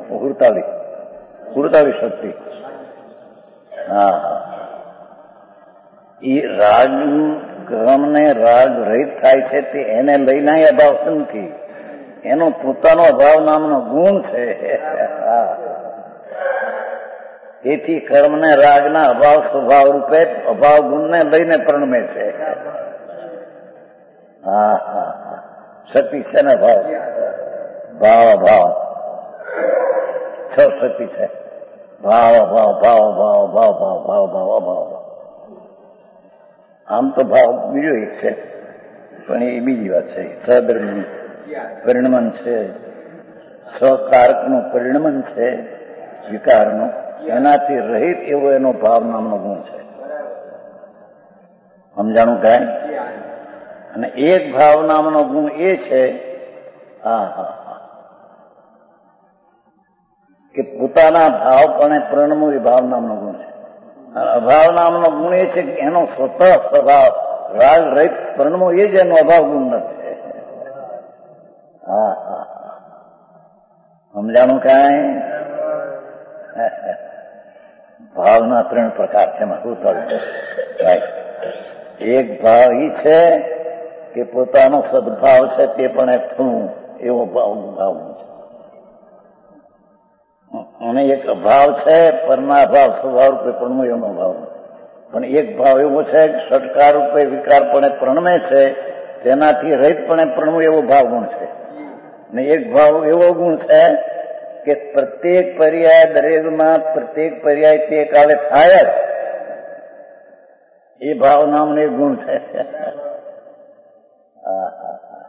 હુરતાવી શક્તિ. હા હા. એ રાગ ક્રમને રાગ રહિત થાય છે તે એને લઈને અભાવ નથી, એનો પોતાનો અભાવ નામનો ગુણ છે. તેથી કર્મને રાગના અભાવ સ્વભાવ રૂપે અભાવ ગુણને લઈને પ્રણમે છે. હા હા હા. શક્તિ છે ને ભાવ ભાવ અભાવ છ શક્તિ છે. ભાવ અભાવ ભાવ ભાવ ભાવ ભાવ ભાવ ભાવ અભાવ. આમ તો ભાવ બીજો એક છે પણ એ બીજી વાત છે. સદર્મ પરિણમન છે, સ્વકારકનું પરિણમન છે વિકારનું, એનાથી રહિત એવો એનો ભાવ નામનો ગુણ છે. સમજાણું કાંઈ? અને એક ભાવ નામનો ગુણ એ છે હા હા હા કે પોતાના ભાવપણે પ્રણમવું એ ભાવ નામનો ગુણ છે. અભાવ નામનો ગુણ એ છે કે એનો સ્વતઃ સ્વભાવ રાગ રહિત પ્રણમો એ જ એનો અભાવ ગુણ નથી. હા હા હા. સમજાણું કાંઈ? ભાવના 3 પ્રકાર છે. એમાં શું થયું? એક ભાવ એ છે કે પોતાનો સદભાવ છે તે પણ એક થવું એવો ભાવ છે. અને એક અભાવ છે પરના અભાવ સ્વભાવ રૂપે પ્રણમો એનો ભાવ. પણ એક ભાવ એવો છે કે ષટકાર રૂપે વિકારપણે પ્રણમે છે તેનાથી રહિતપણે પ્રણમો એવો ભાવ ગુણ છે. અને એક ભાવ એવો ગુણ છે કે પ્રત્યેક પર્યાય દરેકમાં પ્રત્યેક પર્યાય તે કાલે થાય જ એ ભાવ નામનો એક ગુણ છે. હા હા હા.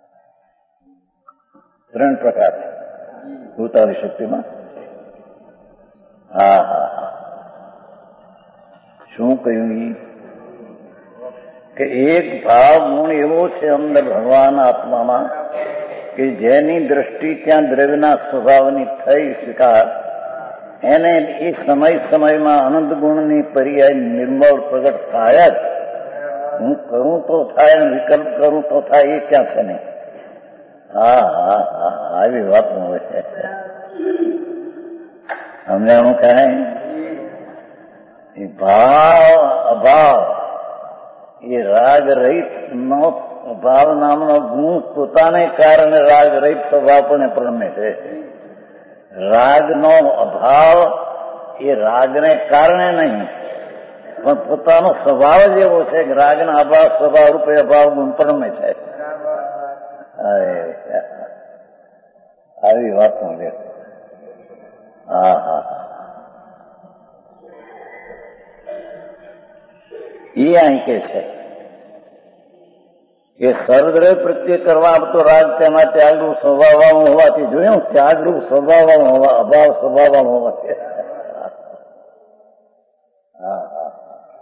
3 પ્રકાર છે ભૂતાલી શક્તિમાં. હા હા હા. શું કહ્યું? કે એક ભાવ ગુણ એવો છે અંદર ભગવાન આત્મામાં કે જેની દ્રષ્ટિ ત્યાં દ્રવ્યના સ્વભાવની થઈ સ્વીકાર, એને એ સમય સમયમાં અનંત ગુણની પર્યાય નિર્મળ પ્રગટ થાય જ. હું કરું તો થાય, વિકલ્પ કરું તો થાય, એ ક્યાં છે નહીં. હા હા હા. આવી વાત હોય. સમજાણું કાંઈ? એ ભાવ અભાવ એ રાગ રહિત નો ભાવ નામનો ગુણ પોતાને કારણે રાગ રહિત સ્વભાવ પણ પ્રણમે છે. રાગનો અભાવ એ રાગને કારણે નહીં પણ પોતાનો સ્વભાવ જ એવો છે કે રાગના અભાવ સ્વભાવ રૂપે અભાવ ગુણ પ્રણમે છે. આવી વાત મળે. હા હા. એ અહીં કે છે કે સર્વદ્રવ્ય પ્રત્યે કરવા આપતો રાગ તેમાં ત્યાગરૂપ સ્વભાવમાં હોવાથી જોયું, ત્યાગરૂપ સ્વભાવમાં હોવા અભાવ સ્વભાવમાં હોવાથી. હા હા.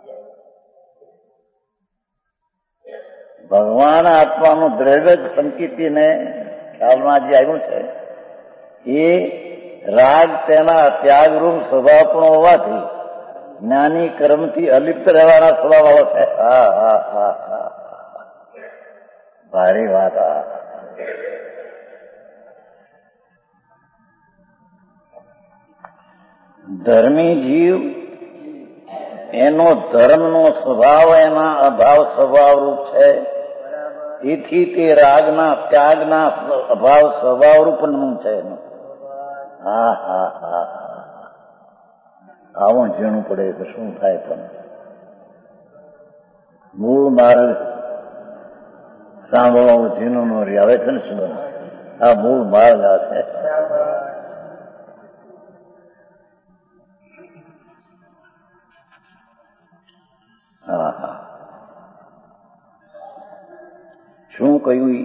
ભગવાન આત્માનું દ્રવ્ય જ સંકિતિને ખ્યાલમાં જે આવ્યું છે એ રાગ તેના ત્યાગરૂપ સ્વભાવ પણ હોવાથી જ્ઞાની કર્મથી અલિપ્ત રહેવાના સ્વભાવ છે. હા હા હા હા. ભારી વાત. ધર્મી જીવ એનો ધર્મનો સ્વભાવ એના અભાવ સ્વભાવ રૂપ છે તેથી તે રાગના ત્યાગના અભાવ સ્વભાવરૂપનું છે એનું. હા હા હા આવું ઝીણું પડે તો શું થાય? પણ મૂળ માર્ગ સાંભળવા ઝીણું નો રી આવે છે ને શું? આ મૂળ માર્ગ આ છે. હા હા શું કહ્યું?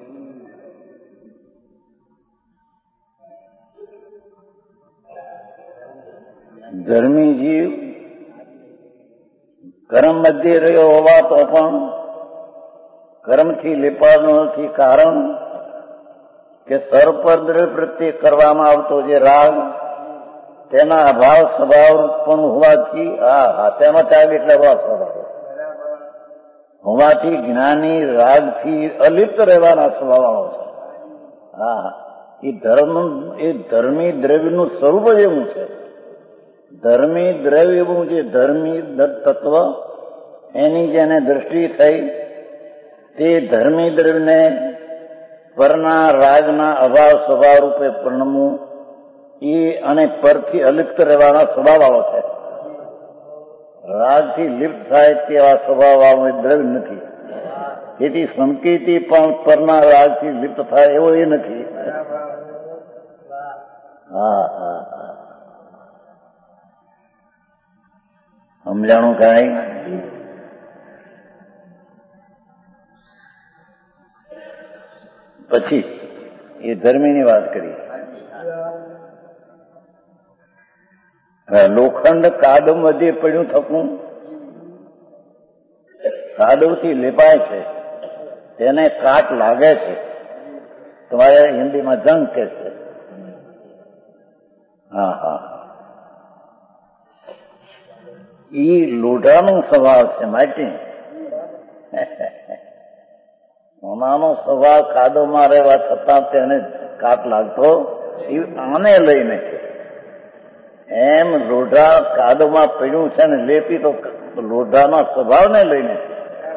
ધર્મી જીવ કર્મ મધ્ય રહ્યો હોવા તો પણ કર્મથી લેપાનો નથી. કારણ કે સર્વપદ્રવ્ય પ્રત્યે કરવામાં આવતો જે રાગ તેના અભાવ સ્વભાવ પણ હોવાથી તેમાં ત્યાગ એટલે અભાવ સ્વભાવ હોવાથી જ્ઞાની રાગથી અલિપ્ત રહેવાના સ્વભાવ છે. હા એ ધર્મી દ્રવ્યનું સ્વરૂપ જ એવું છે. ધર્મી દ્રવ્ય એવું છે, ધર્મી તત્વ એની જેને દ્રષ્ટિ થઈ તે ધર્મી દ્રવ્યને પરના રાગના અભાવ સ્વભાવ રૂપે પરણવું એ અને પરથી અલિપ્ત રહેવાના સ્વભાવ વાળો છે. રાગથી લિપ્ત થાય તેવા સ્વભાવ વાળો દ્રવ્ય નથી. તેથી સંકેતી પણ પરના રાગથી લિપ્ત થાય એવો એ નથી. હા હા હા સમજાણું કાંઈ? પછી એ ધર્મીની વાત કરી. લોખંડ કાદવ મધ્યે પડ્યું થકું કાદવથી લેપાય છે, તેને કાટ લાગે છે. તમારે હિન્દીમાં જંગ કે છે. હા હા ઈ લોઢાનો સ્વભાવ છે. માટી સોનાનો સ્વભાવ કાદવમાં રહેવા છતાં તેને કાટ લાગતો એ આને લઈને છે. એમ લોઢા કાદવમાં પડ્યું છે ને લેપી તો લોઢાના સ્વભાવને લઈને છે.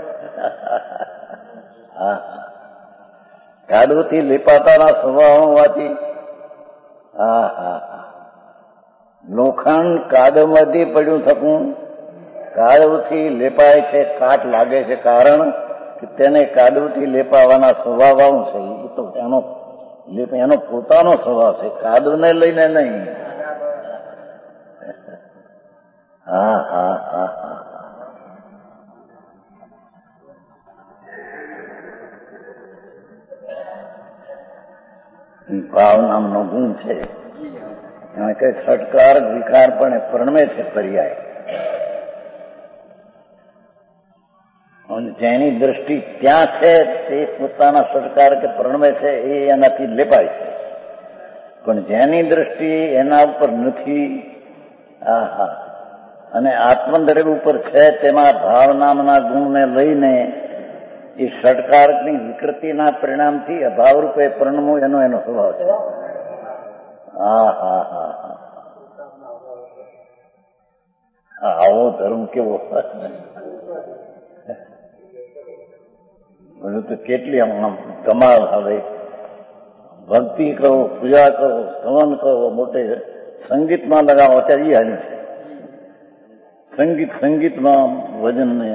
હા કાદવથી લેપાતાના સ્વભાવ હોવાથી હા હા લોખંડ કાદવમાંથી પડ્યું થકું કાદવથી લેપાય છે, કાટ લાગે છે. કારણ કે તેને કાદવથી લેપાવાના સ્વભાવ આવું છે. એ તો એનો પોતાનો સ્વભાવ છે, કાદવને લઈને નહીં. હા હા હા હા ભાવ નામનો ગુણ છે. કે ષટકાર વિકાર પણ પરણમે છે પર્યાય. જેની દ્રષ્ટિ ત્યાં છે તે પોતાના ષટકાર કે પરણમે છે એ એનાથી લેપાય છે. પણ જેની દ્રષ્ટિ એના ઉપર નથી અને આત્મદ્રવ્ય ઉપર છે તેમાં ભાવ નામના ગુણને લઈને એ ષટકારની વિકૃતિના પરિણામથી અભાવરૂપે પરણમું એનો સ્વભાવ છે. હા હા હા હા આવો ધર્મ કેવો! બધું તો કેટલી આમ કમાલ. હવે ભક્તિ કરો, પૂજા કરો, સ્તવન કરો, મોટે સંગીતમાં લગાવો અત્યારે એ હાલ્યું છે. સંગીતમાં ભજનને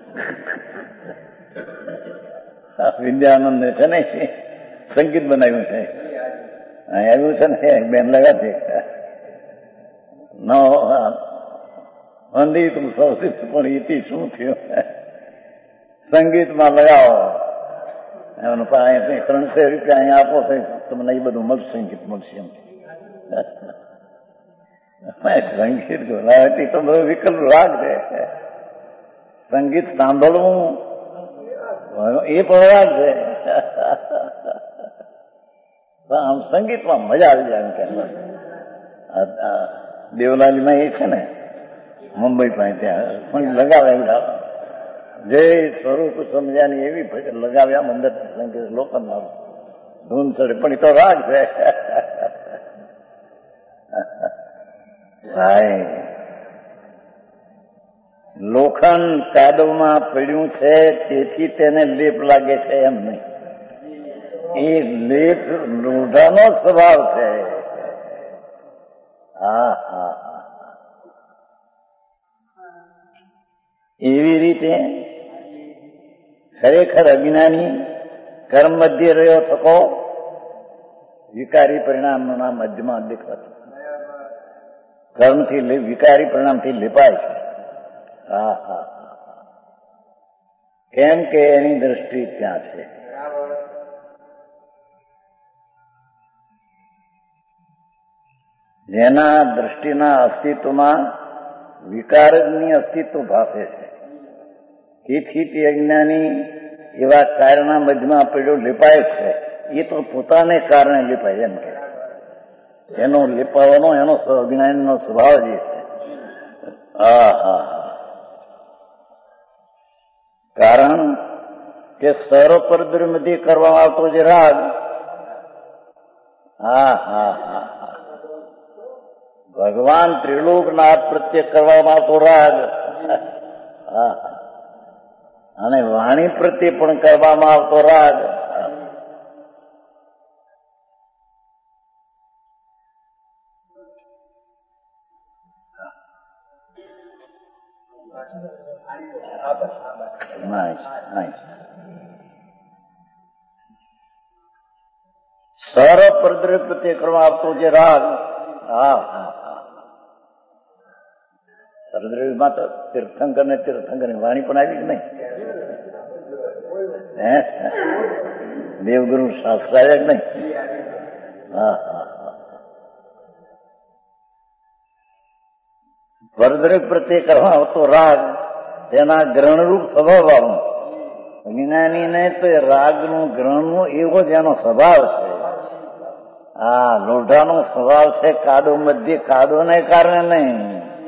વિદ્યાનંદને છે ને સંગીત બનાવ્યું છે. આવ્યું છે ને બેન લગાતી મંદિર તું સૌથી પણ એથી શું થયું? સંગીતમાં લગાવો એનું 300 રૂપિયા અહીંયા આપો તો તમને એ બધું મળશે, સંગીત મળશે. એમ સંગીત ગોલાવતી તો બધું વિકલ્પ રાગ છે. સંગીત સાંભળવું એ પણ રાગ છે. આમ સંગીતમાં મજા આવી જાય. એમ કે દેવલાલીમાં એ છે ને મુંબઈ પાસે ત્યાં લગાવે જય સ્વરૂપ સમજ્યાની એવી લગાવ્યા અંદરથી સંગીત લોકોના ધૂન ચડે પણ એ તો રાગ છે. ભાઈ લોખંડ કાદવમાં પડ્યું છે તેથી તેને લેપ લાગે છે એમ નહીં. એ લેપ લોઢાનો સ્વભાવ છે. હા હા હા. એવી રીતે ખરેખર અજ્ઞાની કર્મ મધ્ય રહ્યો થકો વિકારી પરિણામના મધ્યમાં દેખાતો કર્મથી વિકારી પરિણામથી લેપાય છે. હા હા. કેમ કે એની દ્રષ્ટિ ત્યાં છે. જેના દ્રષ્ટિના અસ્તિત્વમાં વિકારની અસ્તિત્વ ભાસે છે. તેથી તે અજ્ઞાની એવા કાર્યના મધ્યમાં પડ્યો લેપાય છે. એ તો પોતાને કારણે લેપાય એમ કે એનો લેપાવાનો એનો અજ્ઞાનીનો સ્વભાવ જે છે. હા હા હા. કારણ કે સર્વપરદ્રવ્યમાંથી કરવામાં આવતો જે રાગ, હા હા હા હા, ભગવાન ત્રિલોકનાથ પ્રત્યે કરવામાં આવતો રાગ, હા, અને વાણી પ્રત્યે પણ કરવામાં આવતો રાગ, સર્વપરદ્રવ્ય પ્રત્યે કરવામાં આવતો જે રાગ, હા હા હા, સર્વદ્રવ્યમાં તો તીર્થંકર ને તીર્થંકરની વાણી પણ આવી જ નહીં. દેવગુરુ શાસ્ત્ર આવ્યા જ નહીં. હા હા હા. પરદ્રવ્ય પ્રત્યે કરવા આવતો રાગ તેના ગ્રહણરૂપ સ્વભાવ વાળો. જ્ઞાનીને તો રાગનું ગ્રહણનું એવો જ એનો સ્વભાવ છે. હા, લોઢાનો સ્વભાવ છે કાદો મધ્ય, કાદોને કારણે નહીં,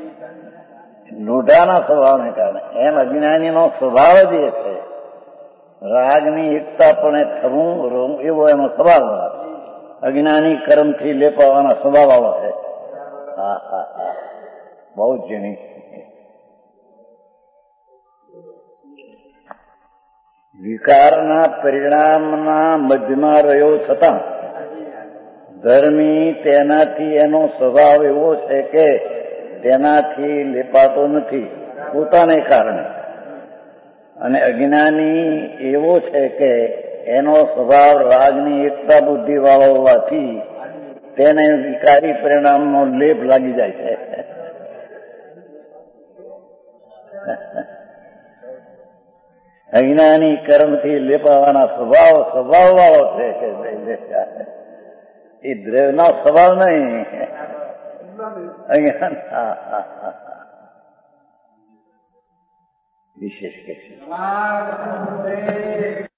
લોઢાના સ્વભાવને કારણે. એમ અજ્ઞાનીનો સ્વભાવ જ એ છે. રાગની એકતા પણ થવું એવો એનો સ્વભાવ. અજ્ઞાની કર્મથી લેપાવાના સ્વભાવ વાળો છે. હા હા હા, બહુ ઝીણી. વિકારના પરિણામના મધ્યમાં રહ્યો છતાં ધર્મી તેનાથી એનો સ્વભાવ એવો છે કે તેનાથી લેપાતો નથી પોતાને કારણે, અને અજ્ઞાની એવો છે કે એનો સ્વભાવ રાગની એકતા બુદ્ધિ વાળો હોવાથી તેને વિકારી પરિણામનો લેપ લાગી જાય છે. અજ્ઞાની કર્મથી લેપાવાના સ્વભાવ વાળો છે કે એ દ્રવ્યનો સ્વભાવ નહીં. અજ્ઞાન વિશેષ કે છે.